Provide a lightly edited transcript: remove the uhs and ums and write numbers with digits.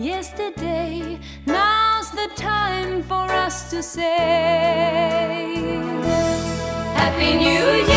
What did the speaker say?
yesterday. Now's the time for us to say Happy New Year.